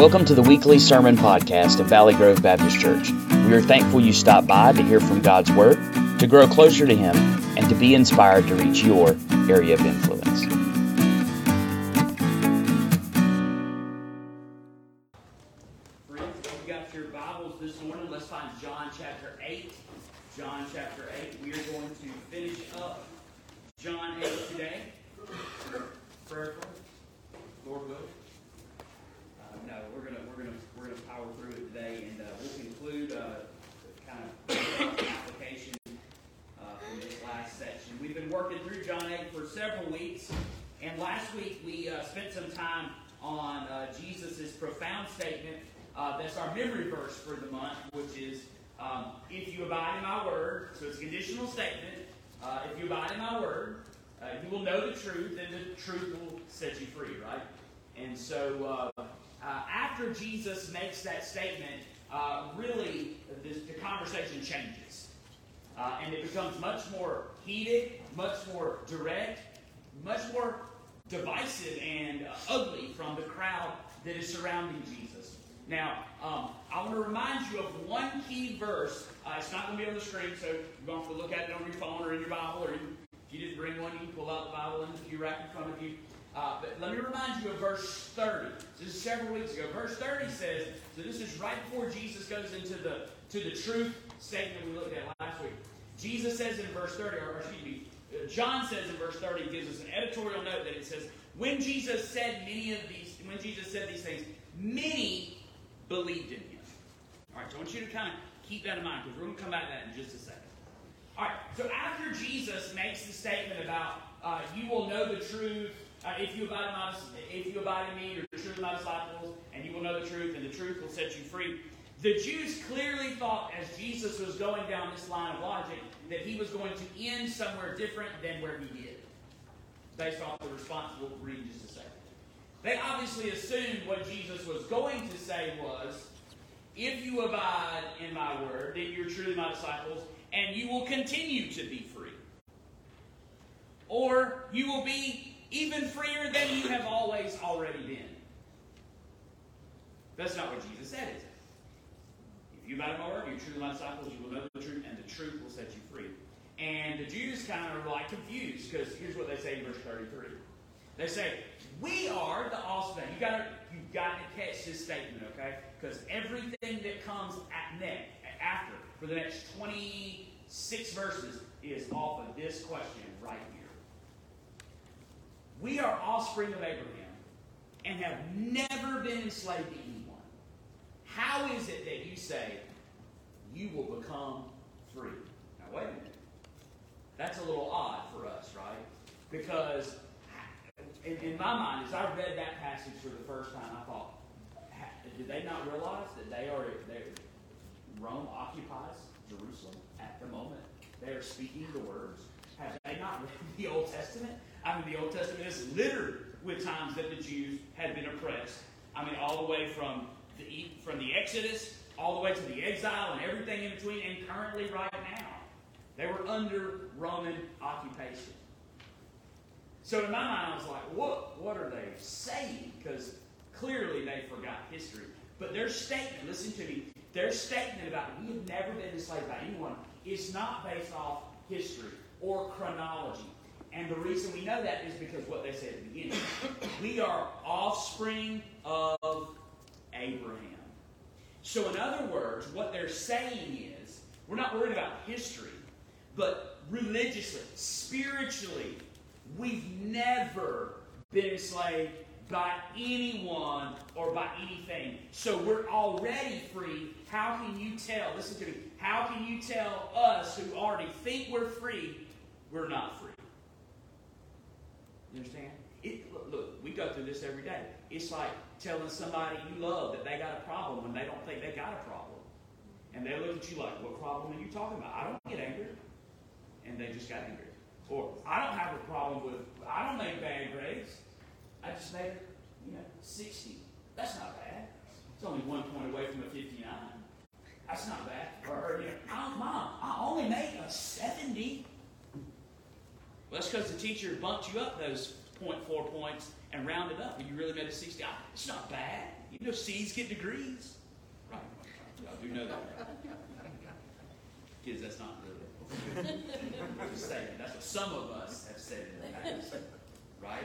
Welcome to the weekly sermon podcast of Valley Grove Baptist Church. We are thankful you stopped by to hear from God's Word, to grow closer to Him, and to be inspired to reach your area of influence. Friends, if you got your Bibles this morning, let's find John chapter 8. John chapter 8. We are going to finish up John 8 today. Prayer, Lord will. No, we're gonna power through it today, and we'll conclude kind of application from this last section. We've been working through John 8 for several weeks, and last week we spent some time on Jesus' profound statement. That's our memory verse for the month, which is, if you abide in my word, so it's a conditional statement. If you abide in my word, you will know the truth, and the truth will set you free, right? And so after Jesus makes that statement, really the conversation changes. And it becomes much more heated, much more direct, much more divisive and ugly from the crowd that is surrounding Jesus. Now, I want to remind you of one key verse. It's not going to be on the screen, so you're going to have to look at it on your phone or in your Bible, or if you didn't bring one, you can pull out the Bible in the pew rack in front of you. But let me remind you of verse 30. This is several weeks ago. Verse 30 says, so this is right before Jesus goes into the truth statement we looked at last week. Jesus says in verse 30, John says in verse 30, gives us an editorial note that it says, when Jesus said these things, many believed in him. All right, so I want you to kind of keep that in mind, because we're going to come back to that in just a second. All right, so after Jesus makes the statement about you will know the truth, if you abide in me, you're truly my disciples, and you will know the truth, and the truth will set you free. The Jews clearly thought, as Jesus was going down this line of logic, that he was going to end somewhere different than where he did, based off the response we'll read in just a second. They obviously assumed what Jesus was going to say was, if you abide in my word, then you're truly my disciples, and you will continue to be free. Or you will be even freer than you have always already been. That's not what Jesus said, is it? If you abide in my word, you're truly my disciples, you will know the truth, and the truth will set you free. And the Jews kind of are like confused, because here's what they say in verse 33. They say, we are the offspring. You've got to catch this statement, okay? Because everything that comes after, for the next 26 verses, is off of this question right here. We are offspring of Abraham and have never been enslaved to anyone. How is it that you say you will become free? Now, wait a minute. That's a little odd for us, right? Because in my mind, as I read that passage for the first time, I thought, did they not realize that Rome occupies Jerusalem at the moment? They are speaking the words. Have they not read the Old Testament? I mean, the Old Testament is littered with times that the Jews had been oppressed. I mean, all the way from the Exodus, all the way to the exile and everything in between, and currently right now. They were under Roman occupation. So in my mind, I was like, what are they saying? Because clearly they forgot history. But their statement, listen to me, their statement about we have never been enslaved by anyone is not based off history or chronology. And the reason we know that is because what they said at the beginning. We are offspring of Abraham. So in other words, what they're saying is, we're not worried about history, but religiously, spiritually, we've never been enslaved by anyone or by anything. So we're already free. How can you tell, listen to me, how can you tell us who already think we're free, we're not free? You understand? Look, we go through this every day. It's like telling somebody you love that they got a problem when they don't think they got a problem. And they look at you like, what problem are you talking about? I don't get angry. And they just got angry. Or, I don't have a problem with, I don't make bad grades. I just made 60. That's not bad. It's only 1 point away from a 59. That's not bad. Or Mom, I only made a 70. Well, that's because the teacher bumped you up those 0.4 points and rounded up, and you really made a 60. It's not bad. You know C's get degrees. Right. Y'all do know that. Kids, that's not really. I'm just saying. That's what some of us have said in the past. Right?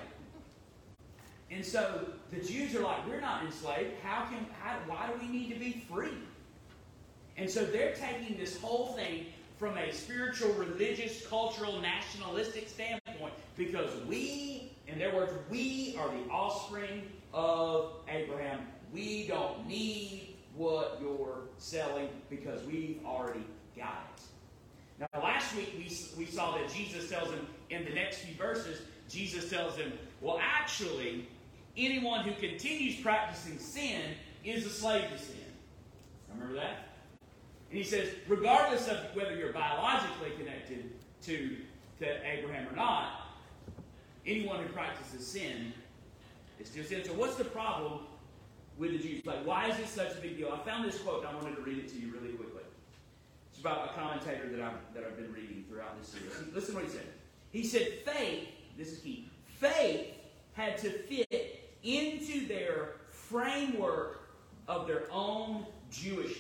And so the Jews are like, we're not enslaved. Why do we need to be free? And so they're taking this whole thing from a spiritual, religious, cultural, nationalistic standpoint because we, in their words, we are the offspring of Abraham. We don't need what you're selling because we've already got it. Now, last week we saw that Jesus tells him in the next few verses, Jesus tells him, well, actually, anyone who continues practicing sin is a slave to sin. Remember that? And he says, regardless of whether you're biologically connected to Abraham or not, anyone who practices sin is still sin. So what's the problem with the Jews? Like, why is this such a big deal? I found this quote, and I wanted to read it to you really quickly. It's about a commentator that I've been reading throughout this series. Listen to what he said. He said, faith, this is key, faith had to fit into their framework of their own Jewishness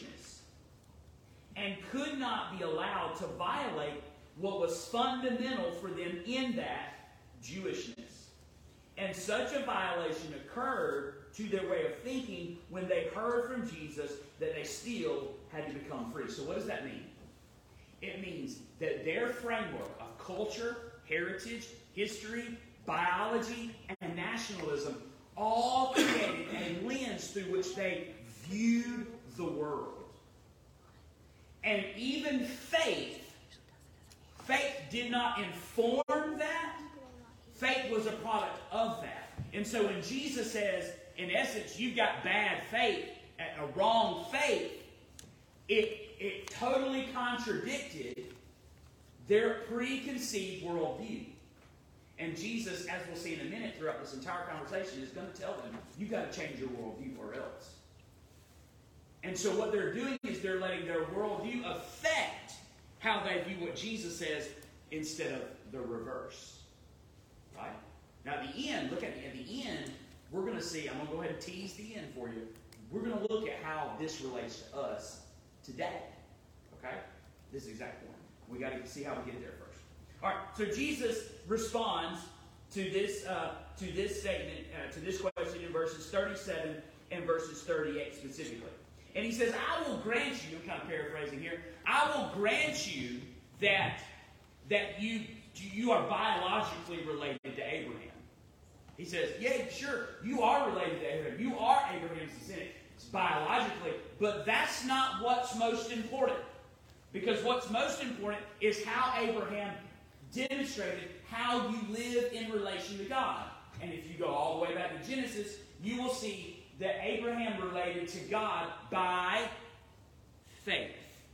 and could not be allowed to violate what was fundamental for them in that Jewishness. And such a violation occurred to their way of thinking when they heard from Jesus that they still had to become free. So what does that mean? It means that their framework of culture, heritage, history, biology, and nationalism all created a lens through which they viewed the world. And even faith did not inform that. Faith was a product of that. And so when Jesus says, in essence, you've got bad faith, a wrong faith, it totally contradicted their preconceived worldview. And Jesus, as we'll see in a minute throughout this entire conversation, is going to tell them, you've got to change your worldview or else. And so what they're doing is they're letting their worldview affect how they view what Jesus says instead of the reverse. Right? Now at the end, look at the end, we're going to see, I'm going to go ahead and tease the end for you. We're going to look at how this relates to us today. Okay? This is the exact point. We got to see how we get there first. All right, so Jesus responds to this statement, to this question in verses 37 and verses 38 specifically. And he says, I will grant you, I'm kind of paraphrasing here, I will grant you that you are biologically related to Abraham. He says, yeah, sure, you are related to Abraham. You are Abraham's descendant. It's biologically, but that's not what's most important. Because what's most important is how Abraham demonstrated how you live in relation to God. And if you go all the way back to Genesis, you will see that Abraham related to God by faith.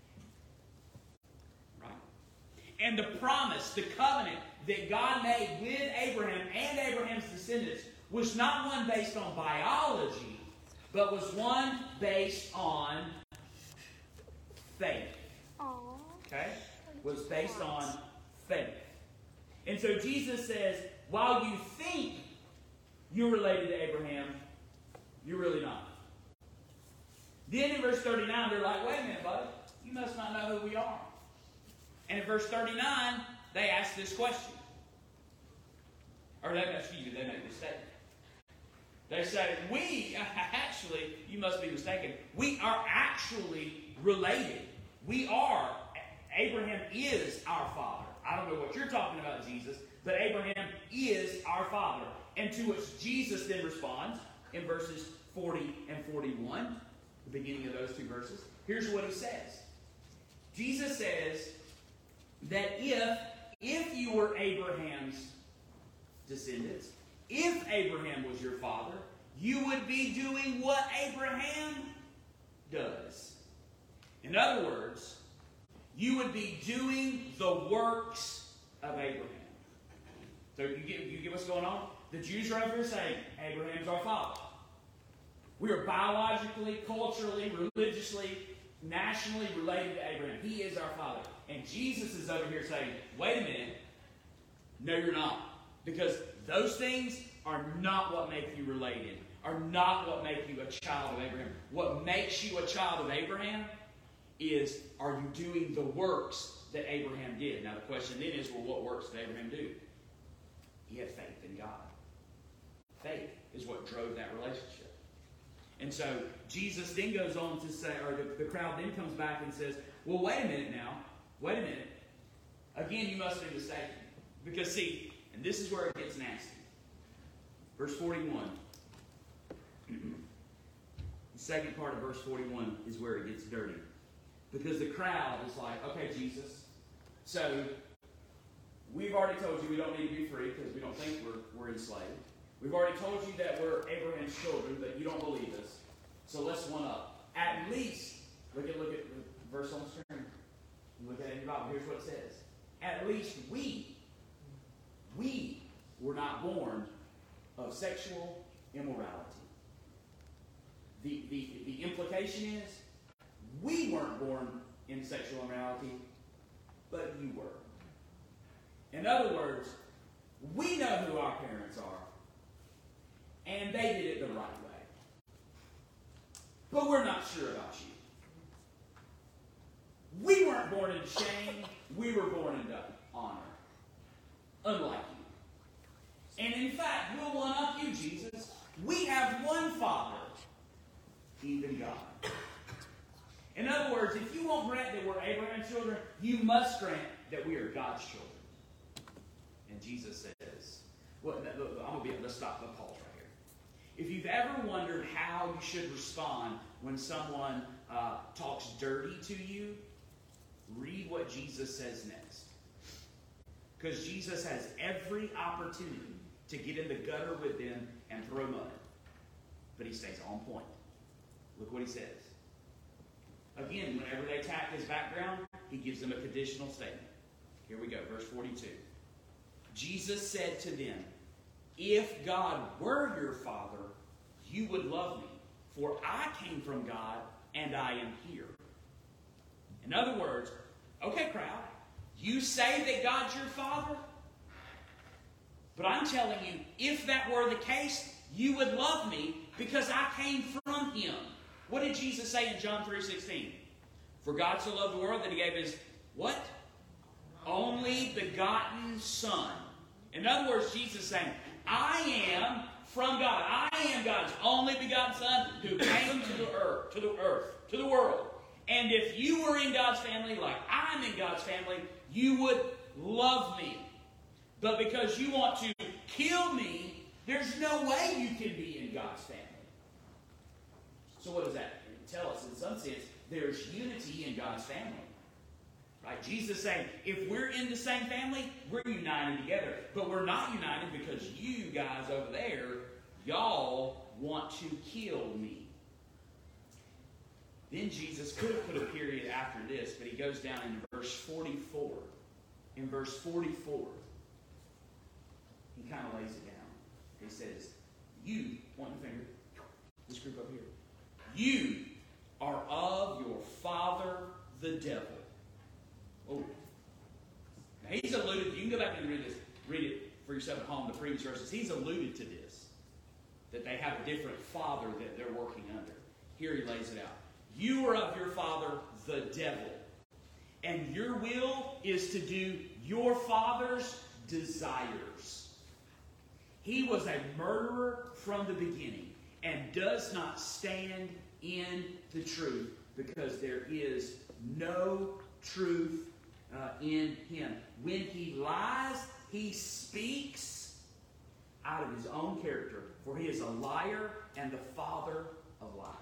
Right? And the promise, the covenant that God made with Abraham and Abraham's descendants was not one based on biology, but was one based on faith. Okay? Was based on faith. And so Jesus says, while you think you're related to Abraham, you're really not. Then in verse 39, they're like, wait a minute, buddy. You must not know who we are. And in verse 39, they ask this question. Or they make this statement. They say, actually, you must be mistaken. We are actually related. Abraham is our father. I don't know what you're talking about, Jesus, but Abraham is our father. And to which Jesus then responds in verses 40 and 41, the beginning of those two verses. Here's what he says. Jesus says that if you were Abraham's descendants, if Abraham was your father, you would be doing what Abraham does. In other words, you would be doing the works of Abraham. So you get what's going on? The Jews are over here saying, Abraham's our father. We are biologically, culturally, religiously, nationally related to Abraham. He is our father. And Jesus is over here saying, wait a minute. No, you're not. Because those things are not what make you related. are not what make you a child of Abraham. What makes you a child of Abraham is, are you doing the works that Abraham did? Now the question then is, well, what works did Abraham do? He had faith in God. Faith is what drove that relationship. And so Jesus then goes on to say, or the crowd then comes back and says, well, wait a minute now. Wait a minute. Again, you must be mistaken. Because see, and this is where it gets nasty. Verse 41. The second part of verse 41 is where it gets dirty. Because the crowd is like, okay, Jesus, so we've already told you we don't need to be free because we don't think we're enslaved. We've already told you that we're Abraham's children, but you don't believe us. So let's one up. At least, look at the verse on the screen. Look at it in your Bible. Here's what it says. At least we were not born of sexual immorality. The implication is, we weren't born in sexual immorality, but you were. In other words, we know who our parents are, and they did it the right way. But we're not sure about you. We weren't born in shame, we were born in honor. Unlike you. And in fact, we'll one-up you, Jesus. We have one Father, even God. In other words, if you won't grant that we're Abraham's children, you must grant that we are God's children. And Jesus says, well, let's stop, let's pause right here. If you've ever wondered how you should respond when someone talks dirty to you, read what Jesus says next. Because Jesus has every opportunity to get in the gutter with them and throw mud. But he stays on point. Look what he says. Again, whenever they attack his background, he gives them a conditional statement. Here we go, verse 42. Jesus said to them, if God were your Father, you would love me, for I came from God and I am here. In other words, okay, crowd, you say that God's your Father, but I'm telling you, if that were the case, you would love me because I came from Him. What did Jesus say in John 3:16? For God so loved the world that He gave His, what? Only begotten Son. In other words, Jesus is saying, I am from God. I am God's only begotten Son who came to the world. And if you were in God's family like I'm in God's family, you would love me. But because you want to kill me, there's no way you can be in God's family. So what does that tell us? In some sense, there's unity in God's family. Right? Jesus is saying, if we're in the same family, we're united together. But we're not united because you guys over there, y'all want to kill me. Then Jesus could have put a period after this, but he goes down in verse 44. In verse 44, he kind of lays it down. He says, you, point the finger, this group up here, you are of your father the devil. Oh. Now he's alluded, you can go back and read it for yourself at home, the previous verses. He's alluded to this, that they have a different father that they're working under. Here he lays it out. You are of your father the devil, and your will is to do your father's desires. He was a murderer from the beginning and does not stand in the truth because there is no truth in him. When he lies, he speaks out of his own character, for he is a liar and the father of lies.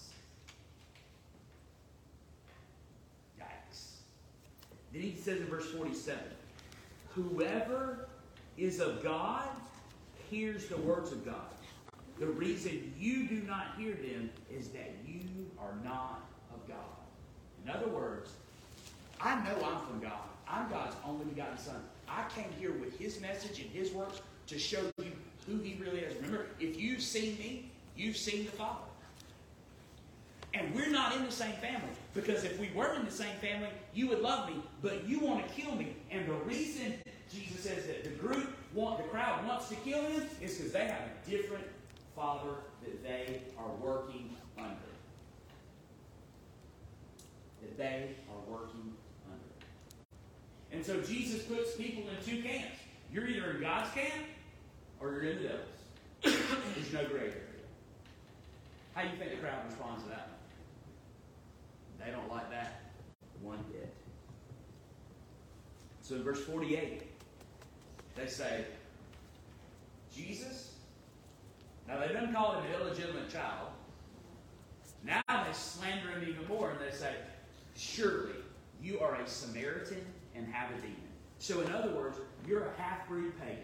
Yikes. Then he says in verse 47, whoever is of God hears the words of God. The reason you do not hear them is that you are not of God. In other words, I know I'm from God. I'm God's only begotten Son. I came here with His message and His works to show you who He really is. Remember, if you've seen me, you've seen the Father. And we're not in the same family. Because if we were in the same family, you would love me, but you want to kill me. And the reason Jesus says that the crowd wants to kill him is because they have a different Father, that they are working under. That they are working under. And so Jesus puts people in two camps. You're either in God's camp or you're in the devil's. There's no gray area. How do you think the crowd responds to that? They don't like that one bit. So in verse 48, they say, Jesus? Now they don't call him an illegitimate child. Now they slander him even more and they say, surely you are a Samaritan and have a demon. So in other words, you're a half-breed pagan.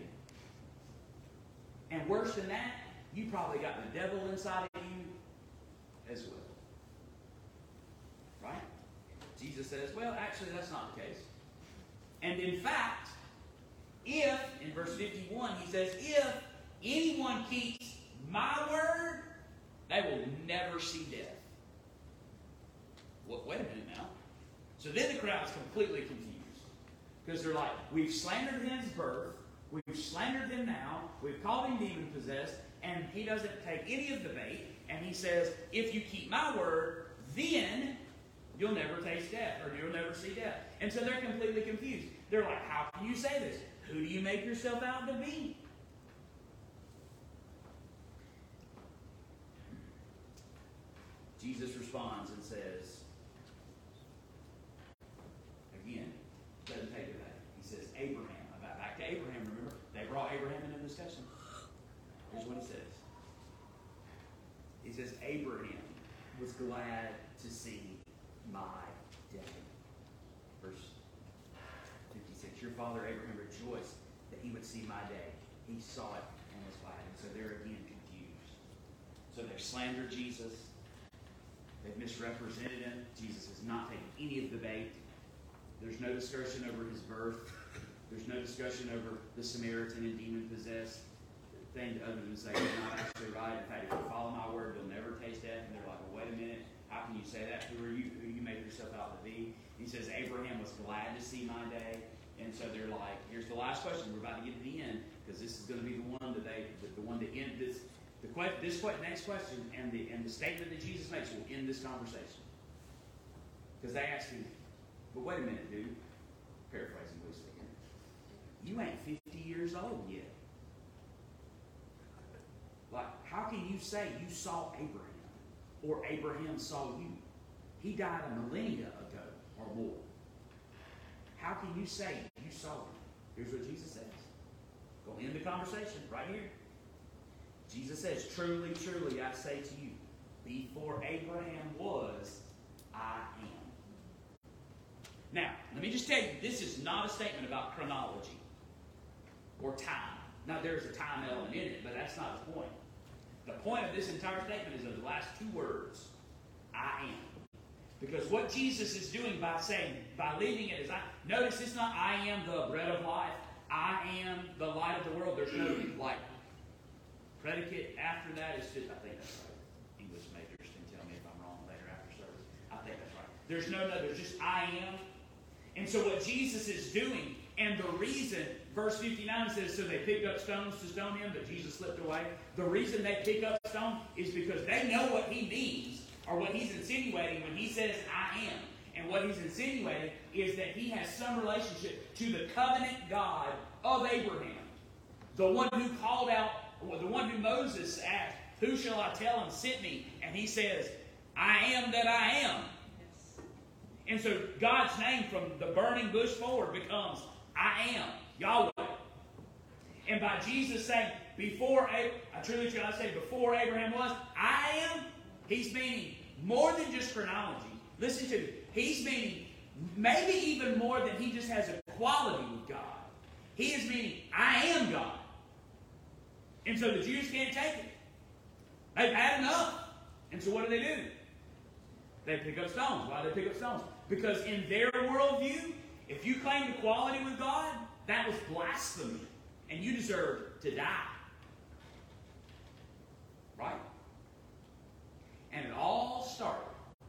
And worse than that, you probably got the devil inside of you as well. Right? Jesus says, well, actually that's not the case. And in fact, if, in verse 51, he says, if anyone keeps my word, they will never see death. Well, wait a minute now. So then the crowd's completely confused. Because they're like, we've slandered him at his birth, we've slandered him now, we've called him demon-possessed, and he doesn't take any of the bait, and he says, if you keep my word, then you'll never taste death, or you'll never see death. And so they're completely confused. They're like, how can you say this? Who do you make yourself out to be? Jesus responds and says, again, doesn't take it back. He says, Abraham. Back to Abraham, remember? They brought Abraham into the discussion. Here's what he says. He says, Abraham was glad to see my day. Verse 56. Your father Abraham rejoiced that he would see my day. He saw it and was glad. And so they're again confused. So they've slandered Jesus. They've misrepresented him. Jesus has not taken any of the bait. There's no discussion over his birth. There's no discussion over the Samaritan and demon-possessed thing other than say it's not actually right. In fact, if you follow my word, you'll never taste death. And they're like, well, wait a minute. How can you say that? Who are you? Who you make yourself out to be? He says, Abraham was glad to see my day. And so they're like, here's the last question. We're about to get to the end because this is going to be the one that the one to end this. Next question and the statement that Jesus makes will end this conversation. Because they ask him, but wait a minute, dude. Paraphrasing loosely here. You ain't 50 years old yet. Like, how can you say you saw Abraham or Abraham saw you? He died a millennia ago or more. How can you say you saw him? Here's what Jesus says. Go end the conversation right here. Jesus says, truly, truly, I say to you, before Abraham was, I am. Now, let me just tell you, this is not a statement about chronology or time. Now, there's a time element in it, but that's not the point. The point of this entire statement is of the last two words, I am. Because what Jesus is doing by leaving it as I, notice it's not I am the bread of life, I am the light of the world. There's no like predicate after that. It's just, I think that's right. English majors can tell me if I'm wrong later after service. I think that's right. There's just I am. And so what Jesus is doing, and the reason, verse 59 says, so they picked up stones to stone him, but Jesus slipped away. The reason they pick up stone is because they know what he means, or what he's insinuating when he says, I am. And what he's insinuating is that he has some relationship to the covenant God of Abraham. The one who called out, or the one who Moses asked, who shall I tell him sent me? And he says, I am that I am. And so God's name from the burning bush forward becomes, I am, Yahweh. And by Jesus saying, before Abraham was, I am, he's meaning more than just chronology. Listen to me. He's meaning maybe even more than he just has equality with God. He is meaning, I am God. And so the Jews can't take it. They've had enough. And so what do? They pick up stones. Why do they pick up stones? Because in their worldview, if you claimed equality with God, that was blasphemy. And you deserved to die. Right? And it all started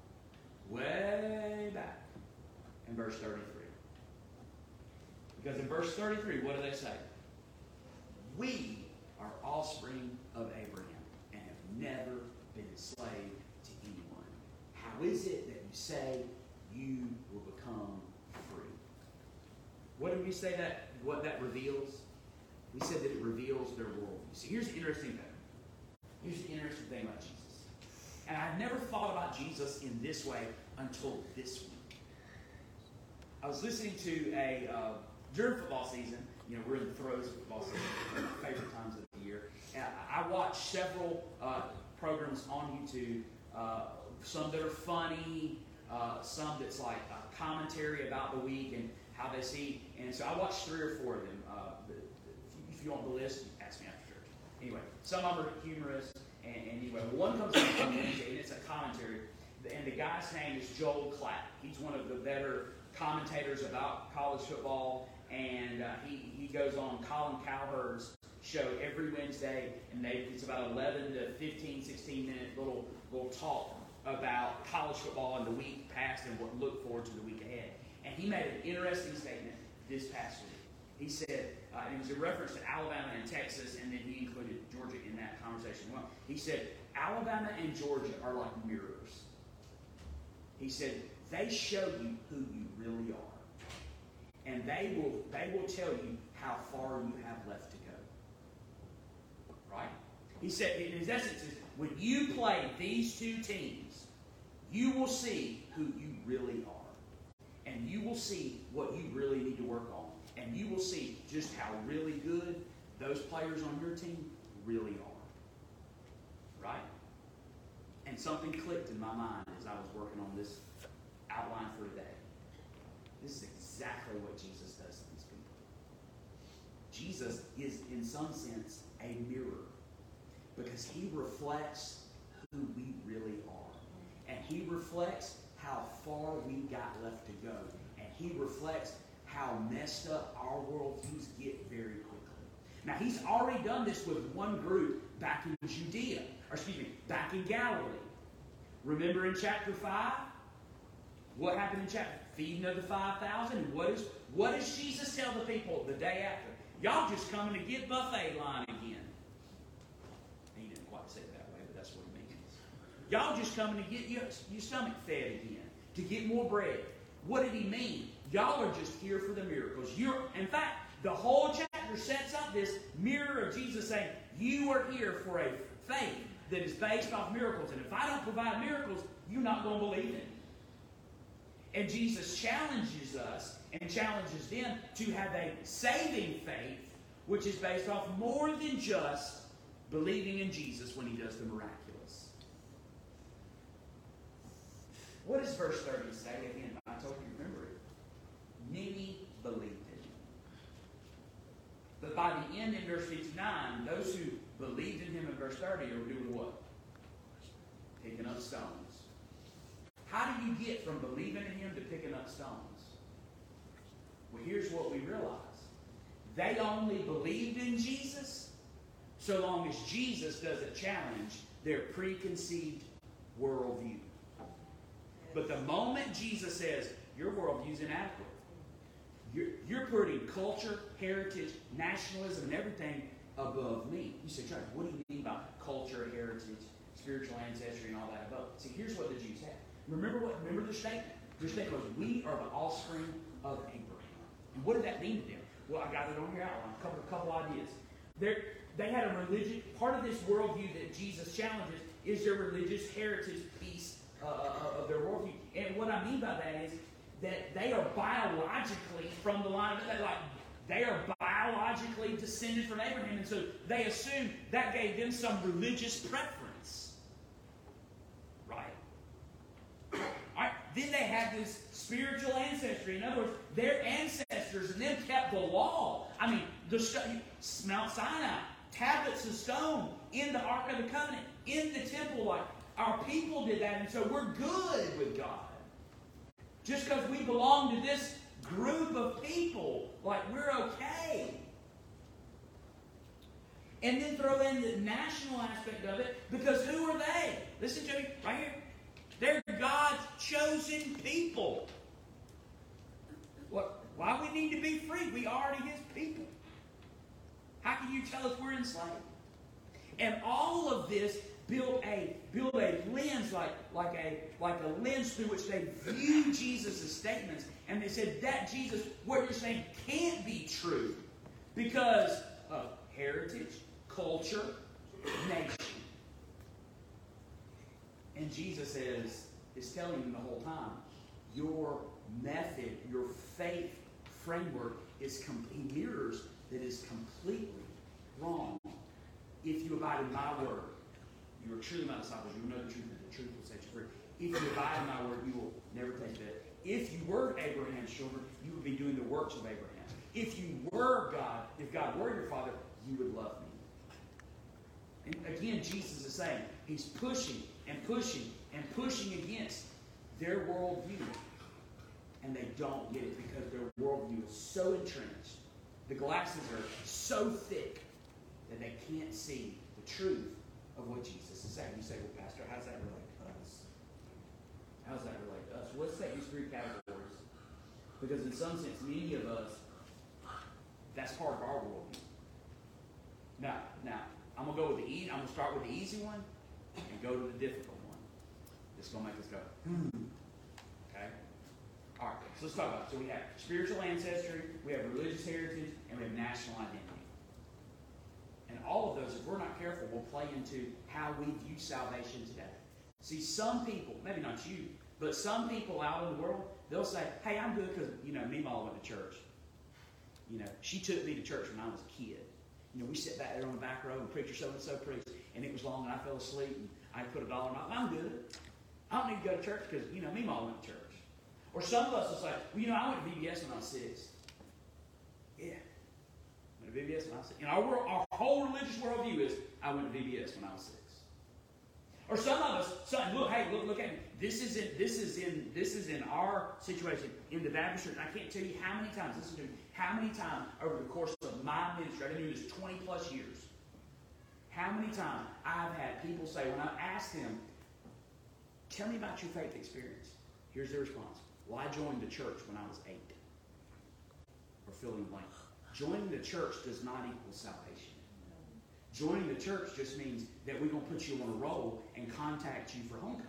way back in verse 33. Because in verse 33, what do they say? We are offspring of Abraham and is it that you say you will become free? What did we say what that reveals? We said that it reveals their worldview. So here's the interesting thing. Here's the interesting thing about Jesus. And I've never thought about Jesus in this way until this week. I was listening to during football season, we're in the throes of football season, one of my favorite times of the year. And I watch several programs on YouTube, some that are funny, some that's like a commentary about the week and how they see. And so I watched 3 or 4 of them. If you want the list, ask me after church. Anyway, some of them are humorous. And anyway, one comes out on Wednesday, and it's a commentary. And the guy's name is Joel Klatt. He's one of the better commentators about college football. And he goes on Colin Cowherd's show every Wednesday. And it's about 11 to 15, 16-minute little talk about college football in the week past and what to look forward to the week ahead. And he made an interesting statement this past week. He said, and it was a reference to Alabama and Texas, and then he included Georgia in that conversation. Well, he said, Alabama and Georgia are like mirrors. He said, they show you who you really are. And they will tell you how far you have left to go. Right? He said, in his essence, when you play these two teams, you will see who you really are. And you will see what you really need to work on. And you will see just how really good those players on your team really are. Right? And something clicked in my mind as I was working on this outline for today. This is exactly what Jesus does to these people. Jesus is, in some sense, a mirror. Because he reflects who we really are. And he reflects how far we got left to go. And he reflects how messed up our worldviews get very quickly. Now, he's already done this with one group back in back in Galilee. Remember in chapter 5? What happened in chapter? Feeding of the 5,000. And what does Jesus tell the people the day after? Y'all just coming to get buffet line again. He didn't quite say it that way, but that's what he means. Y'all just coming to get your stomach fed again, to get more bread. What did he mean? Y'all are just here for the miracles. In fact, the whole chapter sets up this mirror of Jesus saying, you are here for a faith that is based off miracles. And if I don't provide miracles, you're not going to believe it. And Jesus challenges us and challenges them to have a saving faith, which is based off more than just believing in Jesus when he does the miraculous. What does verse 30 say? Again, I told you, remember it. Many believed in him. But by the end in verse 59, those who believed in him in verse 30 are doing what? Picking up stones. How do you get from believing in him to picking up stones? Well, here's what we realize. They only believed in Jesus so long as Jesus doesn't challenge their preconceived worldview. But the moment Jesus says, your worldview is inadequate, you're putting culture, heritage, nationalism, and everything above me. You say, Charlie, what do you mean by culture, heritage, spiritual ancestry, and all that above? See, here's what the Jews had. Remember their statement? Their statement was, we are the offspring of Abraham. And what did that mean to them? Well, I got it on your outline, a couple ideas. They had a religion, part of this worldview that Jesus challenges is their religious heritage piece of their worldview. And what I mean by that is that they are biologically from the line of they are biologically descended from Abraham, and so they assumed that gave them some religious preference. Right? Alright, then they had this spiritual ancestry. In other words, their ancestors and them kept the law. I mean, Mount Sinai, tablets of stone in the Ark of the Covenant, in the temple, our people did that, and so we're good with God. Just because we belong to this group of people, we're okay. And then throw in the national aspect of it, because who are they? Listen to me, right here. They're God's chosen people. Why we need to be free? We are already his people. How can you tell us we're enslaved? And all of this built a build a lens like a lens through which they view Jesus' statements. And they said that Jesus, what you're saying, can't be true because of heritage, culture, nation. And Jesus is telling them the whole time, your method, your faith framework he mirrors that is completely wrong. If you abide in my word, you are truly my disciples. You will know the truth, and the truth will set you free. If you abide in my word, you will never taste death. If you were Abraham's children, you would be doing the works of Abraham. If you were God, if God were your Father, you would love me. And again, Jesus is saying, he's pushing and pushing and pushing against their worldview. And they don't get it because their worldview is so entrenched. The glasses are so thick that they can't see the truth of what Jesus is saying. You say, well, Pastor, how does that relate to us? How does that relate to us? Well, let's take these three categories. Because in some sense, many of us, that's part of our worldview. Now, I'm going to go with I'm going to start with the easy one and go to the difficult one. It's going to make us go, Okay? All right, so let's talk about it. So we have spiritual ancestry, we have religious heritage, and we have national identity. And all of those, if we're not careful, will play into how we view salvation today. See, some people, maybe not you, but some people out in the world, they'll say, hey, I'm good because, Meemaw went to church. She took me to church when I was a kid. We sat back there on the back row and preacher so-and-so preached, and it was long and I fell asleep and I put $1 in my I'm good. I don't need to go to church because, Meemaw went to church. Or some of us will say, well, I went to VBS when I was 6. Yeah. I went to VBS when I was 6. Our whole religious worldview is, I went to VBS when I was 6. Or some of us say, look at me. This is in our situation in the Baptist church. I can't tell you how many times, listen to me, how many times over the course of my ministry, I've been doing this 20 plus years, how many times I've had people say, when I ask them, tell me about your faith experience, here's their response. Well, I joined the church when I was 8. Or fill in the blank. Joining the church does not equal salvation. Joining the church just means that we're going to put you on a roll and contact you for homecoming.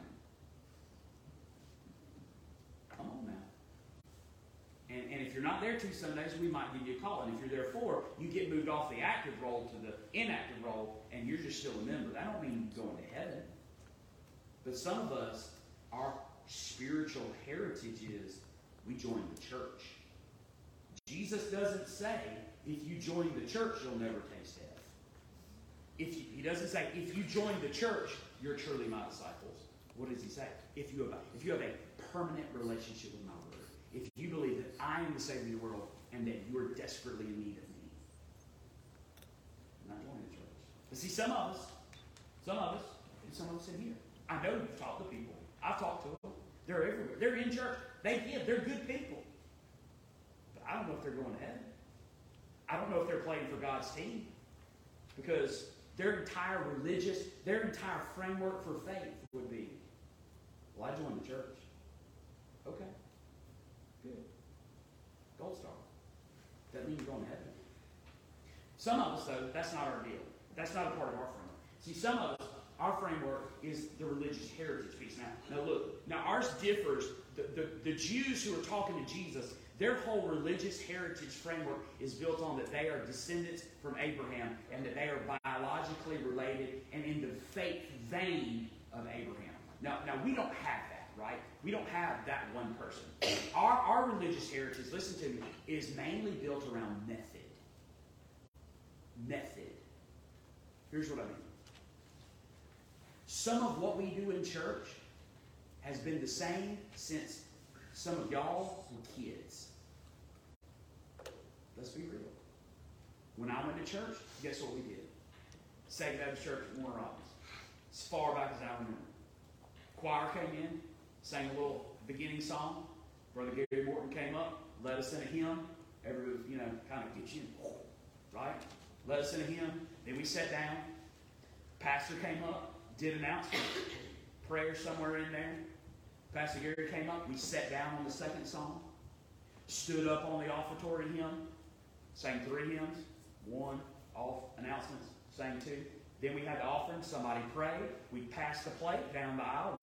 Come on now. And if you're not there 2 Sundays, we might give you a call. And if you're there 4, you get moved off the active role to the inactive role, and you're just still a member. That don't mean you're going to heaven. But some of us, our spiritual heritage is we join the church. Jesus doesn't say, if you join the church, you'll never taste death. He doesn't say, if you join the church, you're truly my disciples. What does he say? If you have a permanent relationship with my word, if you believe that I am the Savior of the world and that you are desperately in need of me, I'm not joining the church. But see, some of us in here, I know you've talked to people. I've talked to them. They're everywhere. They're in church. They give. They're good people. But I don't know if they're going to heaven. I don't know if they're playing for God's team. Because their entire framework for faith would be, well, I joined the church. Okay. Good. Gold star. Doesn't mean you're going to heaven. Some of us, though, that's not our deal. That's not a part of our framework. See, some of us, our framework is the religious heritage piece. Now look. Now ours differs. The Jews who are talking to Jesus, their whole religious heritage framework is built on that they are descendants from Abraham and that they are biologically related and in the faith vein of Abraham. Now we don't have that, right? We don't have that one person. Our religious heritage, listen to me, is mainly built around method. Method. Here's what I mean. Some of what we do in church has been the same since some of y'all were kids. Let's be real. When I went to church, guess what we did? Second Baptist Church at Warner Robins. As far back as I remember. Choir came in, sang a little beginning song. Brother Gary Morton came up, led us in a hymn. Everybody, kind of gets you, right? Led us in a hymn. Then we sat down. Pastor came up, did announcements, prayer somewhere in there. Pastor Gary came up. We sat down on the second song. Stood up on the offertory hymn. Sang 3 hymns. 1, off, announcements. Sang 2. Then we had the offering. Somebody prayed. We passed the plate down the aisle.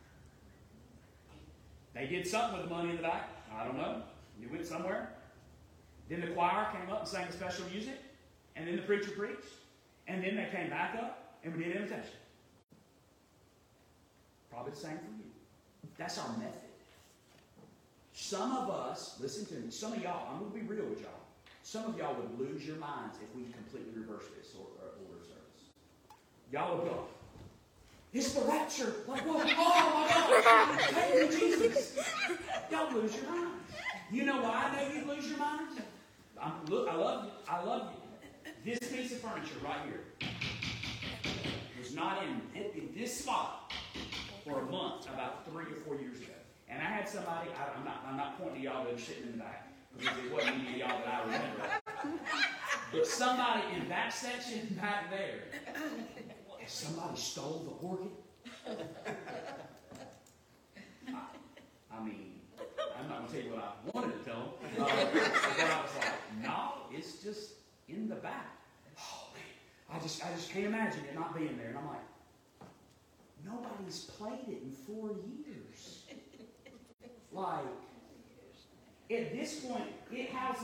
They did something with the money in the back. I don't know. It went somewhere. Then the choir came up and sang a special music. And then the preacher preached. And then they came back up and we did invitation. Probably the same for you. That's our method. Some of us, listen to me, some of y'all, I'm going to be real with y'all. Some of y'all would lose your minds if we completely reverse this order service. Y'all would go, it's the rapture. Like, what? Oh my gosh. Thank you, Jesus. Y'all lose your minds. You know why I know you lose your minds? Look, I love you. I love you. This piece of furniture right here was not in this spot for a month about 3 or 4 years ago. And I had somebody, I'm not pointing to y'all that are sitting in the back, because it wasn't any of y'all that I remember. But somebody in that section back there, somebody stole the organ. I mean, I'm not going to tell you what I wanted to tell them. But I was like, no, it's just in the back. Oh, man, I just can't imagine it not being there. And I'm like, nobody's played it in 4 years. Like, at this point, it housed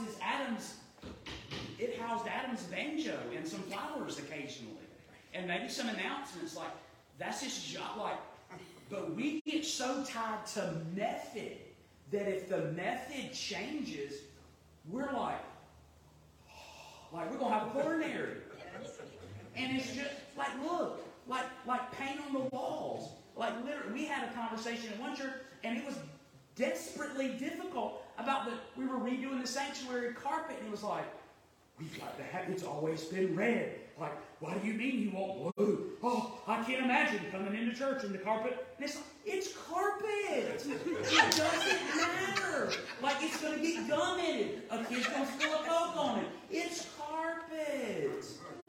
Adam's banjo and some flowers occasionally. And maybe some announcements, like, that's his job. Like, but we get so tied to method that if the method changes, we're like we're going to have a coronary. And it's just, like, look, like paint on the walls. Like, literally, we had a conversation in one church, and it was desperately difficult about we were redoing the sanctuary carpet, and it was like, we've got to have, it's always been red. Like, what do you mean you want blue? Oh, I can't imagine coming into church and the carpet. And it's like, it's carpet. It doesn't matter. Like, it's going to get gum in it. A kid's going to spill a Coke on it. It's carpet.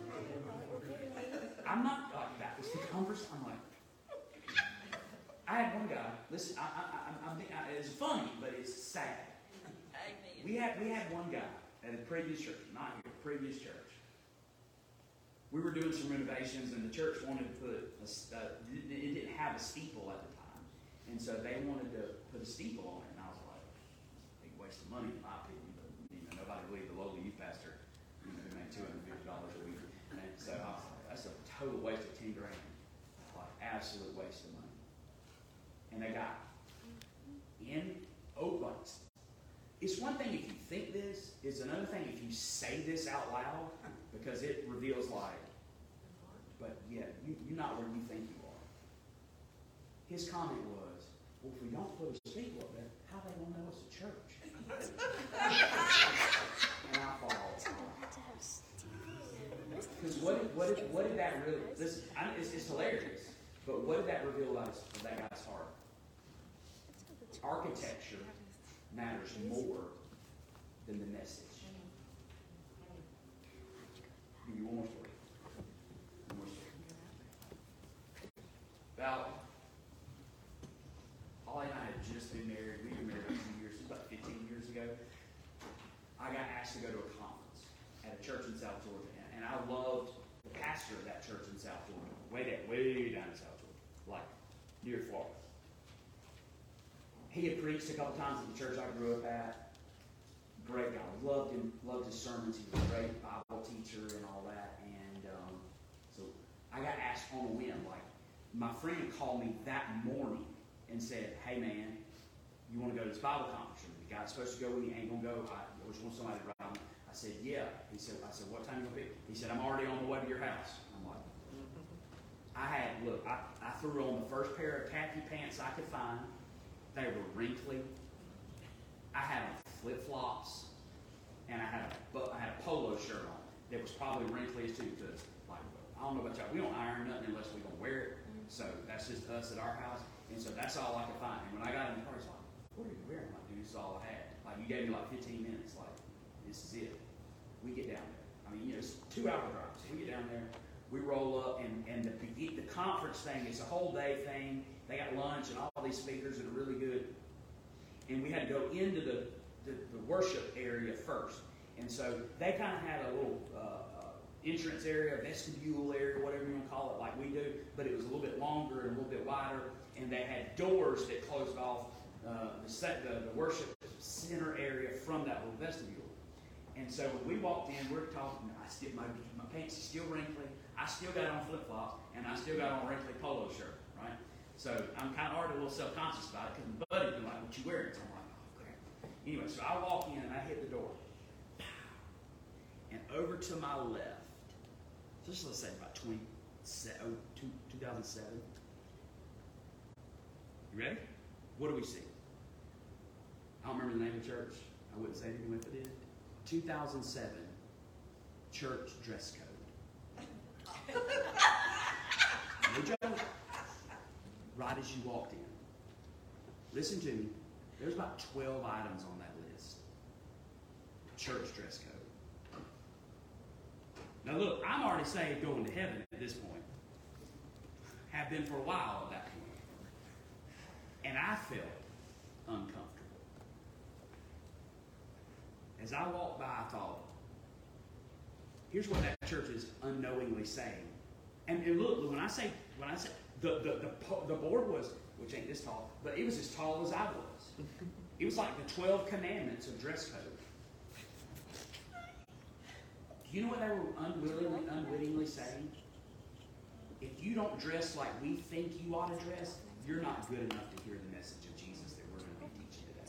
I'm not like that. It's the converse. I'm like, I had one guy. Listen, it's funny, but it's sad. We had one guy at a previous church, not here, previous church. We were doing some renovations, and the church wanted to put it didn't have a steeple at the time, and so they wanted to put a steeple on it. And I was like, big waste of money in my opinion. But nobody believed the lowly youth pastor who made $250 a week. And so I was like, that's a total waste of $10,000, like absolute waste of money. And they got in oak lights. It's one thing if you think this, it's another thing if you say this out loud, because it reveals like, but yeah, you're not where you think you are. His comment was, well, if we don't put a steeple up there, how they gonna know it's a church? And I thought, because what did that really? It's hilarious, but what did that reveal about that guy's heart? Architecture matters more than the message. Give you one more story. About Holly and I had just been married. We were married 2 years, about 15 years ago. I got asked to go to a conference at a church in South Georgia, and I loved the pastor of that church in South Georgia, way down in South Georgia, like near Florida. He had preached a couple times at the church I grew up at. Great guy. Loved him. Loved his sermons. He was a great Bible teacher and all that. And so I got asked on a whim. Like, my friend called me that morning and said, hey, man, you want to go to this Bible conference? The guy's supposed to go with you. Ain't going to go. I just want somebody to ride me. I said, yeah. I said, what time are you going to be? He said, I'm already on the way to your house. I'm like, I threw on the first pair of khaki pants I could find. They were wrinkly. I had on flip-flops, and I had a polo shirt on that was probably wrinkly too, because, like, I don't know about y'all, we don't iron nothing unless we don't wear it. So that's just us at our house, and so that's all I could find. And when I got in the car, he's like, what are you wearing? I'm like, dude, this is all I had. Like, you gave me like 15 minutes. Like, this is it. We get down there. I mean, it's 2 hour drive. So we get down there. We roll up, and the conference thing is a whole day thing. They got lunch and all these speakers that are really good. And we had to go into the worship area first. And so they kind of had a little entrance area, vestibule area, whatever you want to call it, like we do, but it was a little bit longer and a little bit wider, and they had doors that closed off the worship center area from that little vestibule. And so when we walked in, we're talking, my pants are still wrinkly, I still got on flip-flops, and I still got on a wrinkly polo shirt, right? So I'm kind of already a little self-conscious about it, because my buddy's been like, what you wearing? So I'm like, oh, crap. Anyway, so I walk in, and I hit the door. And over to my left, just let's say about 2007. You ready? What do we see? I don't remember the name of the church. I wouldn't say anything if it did. 2007 church dress code. No joke. Right as you walked in. Listen to me. There's about 12 items on that list. Church dress code. Now look, I'm already saved going to heaven at this point. Have been for a while at that point. And I felt uncomfortable. As I walked by, I thought, here's what that church is unknowingly saying. And look, when I say the board was, which ain't this tall, but it was as tall as I was. It was like the 12 commandments of dress code. Do you know what they were unwittingly saying? If you don't dress like we think you ought to dress, you're not good enough to hear the message of Jesus that we're going to be teaching today.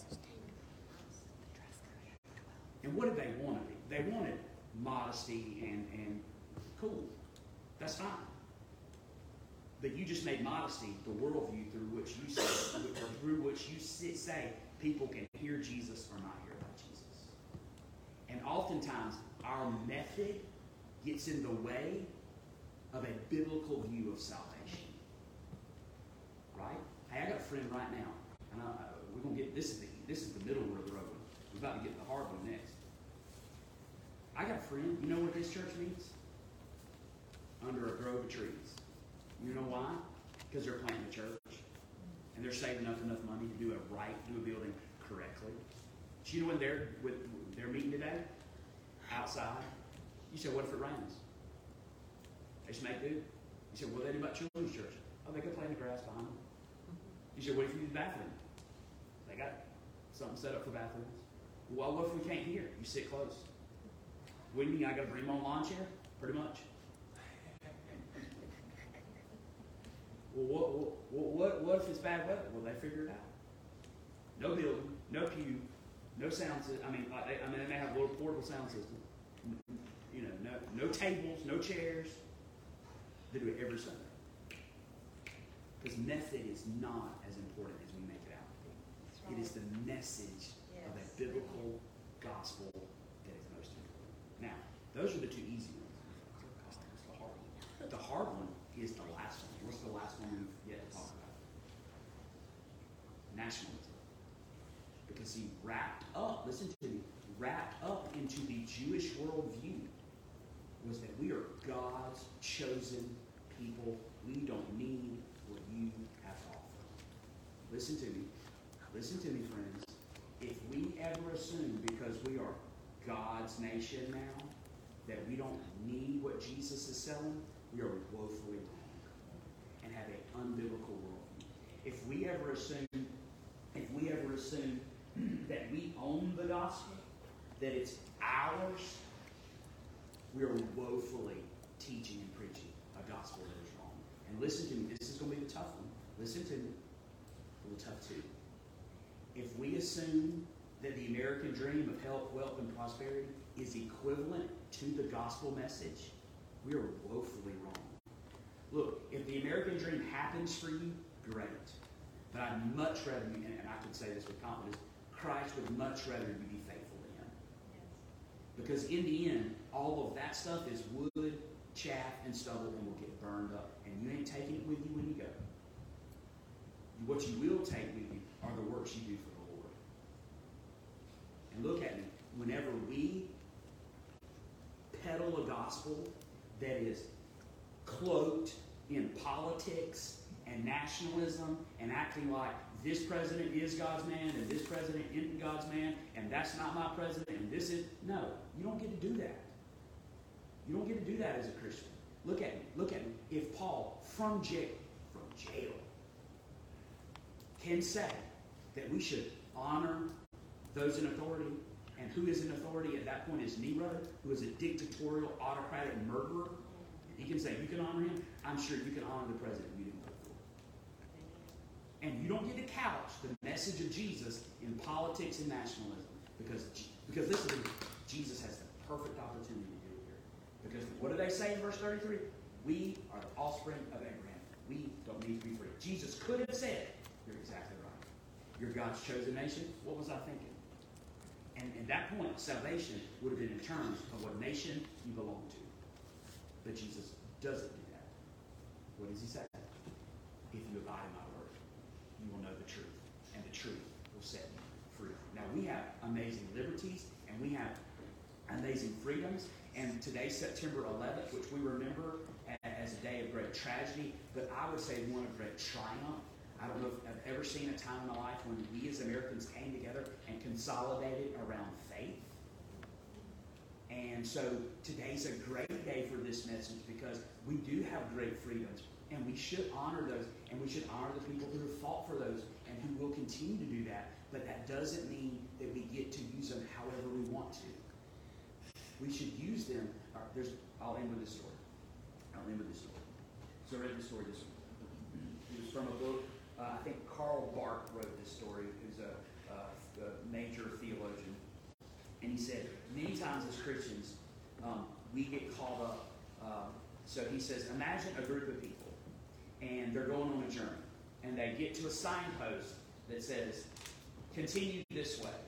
And what did they want to be? They wanted modesty and cool. That's fine. But you just made modesty the worldview through which you say people can hear Jesus or not hear about Jesus. And oftentimes, our method gets in the way of a biblical view of salvation. Right? Hey, I got a friend right now, and we're gonna get this is the middle of the road. We're about to get the hard one next. I got a friend. You know what this church meets? Under a grove of trees. You know why? Because they're planting a church, and they're saving up enough money to do a building correctly. Do you know when they're meeting today? Outside. You said, what if it rains? They just make do. You said, what do they do about children's church? Oh, they go play in the grass behind them. You said, what if you use the bathroom? They got something set up for bathrooms. Well, what if we can't hear? You sit close. What do you mean I got to bring my own lawn chair? Pretty much. Well, what if it's bad weather? Well, they figure it out. No building, no pew, no sound system. They may have a little portable sound system. You know, no tables, no chairs. They do it every Sunday. Because method is not as important as we make it out. Right. It is the message of a biblical gospel that is most important. Now, those are the two easy ones. The hard one is the last one. What's the last one we've yet to talk about? Nationalism. Because he wrapped up into the Jewish worldview was that we are God's chosen people. We don't need what you have to offer. Listen to me, friends. If we ever assume because we are God's nation now that we don't need what Jesus is selling, we are woefully wrong and have an unbiblical worldview. If we ever assume that we own the gospel, that it's ours, we are woefully teaching and preaching a gospel that is wrong. And listen to me, this is going to be the tough one. Listen to me, a little tough too. If we assume that the American dream of health, wealth, and prosperity is equivalent to the gospel message, we are woefully wrong. Look, if the American dream happens for you, great. But I'd much rather you, and I can say this with confidence, Christ would much rather you be faithful to Him. Yes. Because in the end, all of that stuff is wood, chaff, and stubble, and will get burned up. And you ain't taking it with you when you go. What you will take with you are the works you do for the Lord. And look at me. Whenever we peddle a gospel that is cloaked in politics and nationalism and acting like this president is God's man and this president isn't God's man and that's not my president and this is... No, you don't get to do that. You don't get to do that as a Christian. Look at me. If Paul, from jail, can say that we should honor those in authority, and who is in authority at that point is Nero, who is a dictatorial, autocratic murderer. He can say, you can honor him. I'm sure you can honor the president you didn't vote for. And you don't get to couch the message of Jesus in politics and nationalism. Because listen, Jesus has the perfect opportunity to do it here. Because what do they say in verse 33? We are the offspring of Abraham. We don't need to be free. Jesus could have said, you're exactly right. You're God's chosen nation. What was I thinking? And at that point, salvation would have been in terms of what nation you belong to. But Jesus doesn't do that. What does he say? If you abide in my word, you will know the truth, and the truth will set you free. Now, we have amazing liberties, and we have amazing freedoms. And today's September 11th, which we remember as a day of great tragedy, but I would say one of great triumph. I don't know if I've ever seen a time in my life when we as Americans came together and consolidated around faith. And so today's a great day for this message because we do have great freedoms, and we should honor those, and we should honor the people who have fought for those and who will continue to do that. But that doesn't mean that we get to use them however we want to. We should use them. I'll end with this story. So I read this story this week. It was from a book. I think Karl Barth wrote this story, who's a major theologian. And he said, many times as Christians, we get caught up. So he says, imagine a group of people, and they're going on a journey. And they get to a signpost that says, continue this way.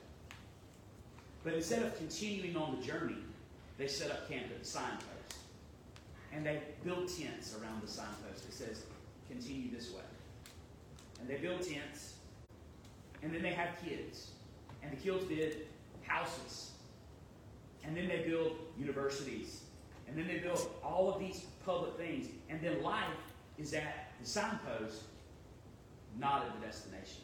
But instead of continuing on the journey, they set up camp at the signpost. And they build tents around the signpost that says, continue this way. And they build tents. And then they have kids. And the kids build houses. And then they build universities. And then they build all of these public things. And then life is at the signpost, not at the destination.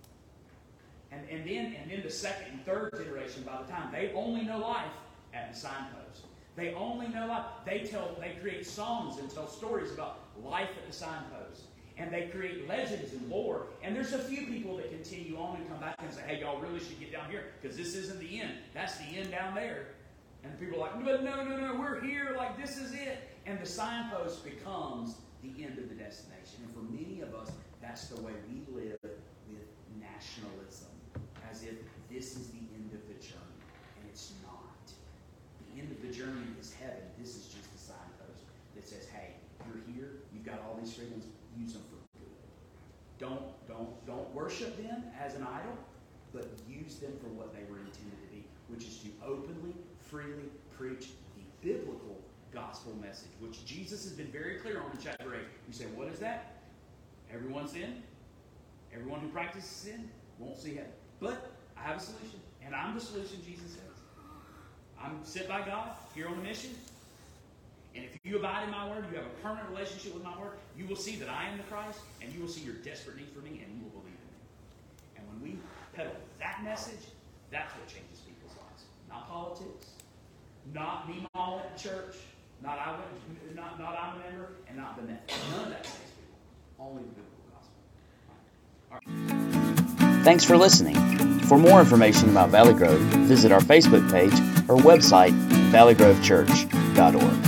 And then the second and third generation, by the time, they only know life at the signpost. They only know life. They create songs and tell stories about life at the signpost. And they create legends and lore. And there's a few people that continue on and come back and say, hey, y'all really should get down here because this isn't the end. That's the end down there. And people are like, but no, we're here. Like, this is it. And the signpost becomes the end of the destination. And for many of us, that's the way we live with nationalism. As if this is the end of the journey. And it's not. The end of the journey is heaven. This is just a signpost that says, hey, you're here. You've got all these freedoms. Use them for good. Don't worship them as an idol, but use them for what they were intended to be, which is to openly, freely preach the biblical gospel message, which Jesus has been very clear on in chapter 8. You say, what is that? Everyone's sin. Everyone who practices sin won't see heaven. But I have a solution, and I'm the solution, Jesus says. I'm sent by God here on a mission. And if you abide in my word, you have a permanent relationship with my word, you will see that I am the Christ, and you will see your desperate need for me, and you will believe in me. And when we peddle that message, that's what changes people's lives. Not politics, not me all at church, not I'm a member, and not the method. None of that saves people. Only the biblical gospel. All right. Thanks for listening. For more information about Valley Grove, visit our Facebook page or website, valleygrovechurch.org.